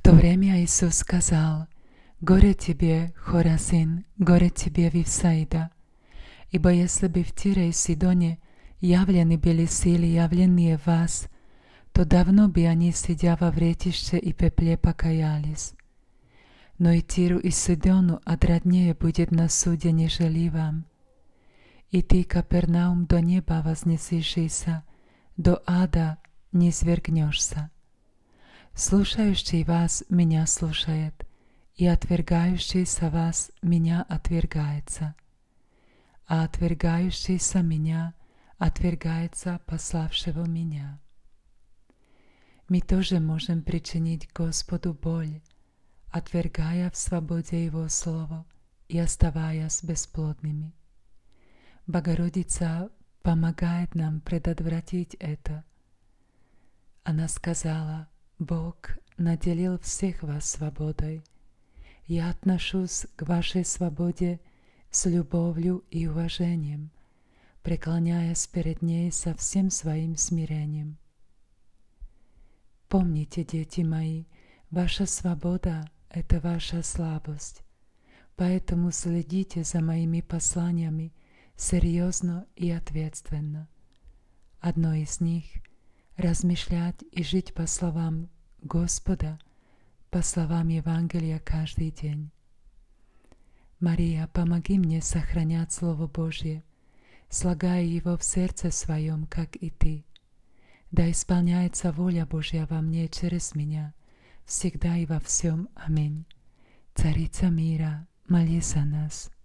то время Иисус сказал: «Горе тебе, Хоразин, горе тебе, Вифсаида! Ибо если бы в Тире и Сидоне явлены были силы, явленные в вас, то давно бы они, сидя во вретище и пепле, покаялись. Но и Тиру и Сидону отраднее будет на суде, нежели вам. И ты, Капернаум, до неба вознесишься, до ада не свергнешься. Слушающий вас меня слушает, и отвергающийся вас меня отвергается, а отвергающийся меня отвергается пославшего меня». Мы тоже можем причинить Господу боль, отвергая в свободе Его Слово и оставаясь бесплодными. Богородица помогает нам предотвратить это. Она сказала: «Бог наделил всех вас свободой. Я отношусь к вашей свободе с любовью и уважением, преклоняясь перед ней со всем своим смирением». Помните, дети мои, ваша свобода — это ваша слабость, поэтому следите за моими посланиями серьезно и ответственно. Одно из них — размышлять и жить по словам Господа, по словам Евангелия каждый день. Мария, помоги мне сохранять Слово Божье, слагая его в сердце своем, как и ты. Да исполняется воля Божья во мне через меня, всегда и во всем. Аминь. Царица мира, молись за нас.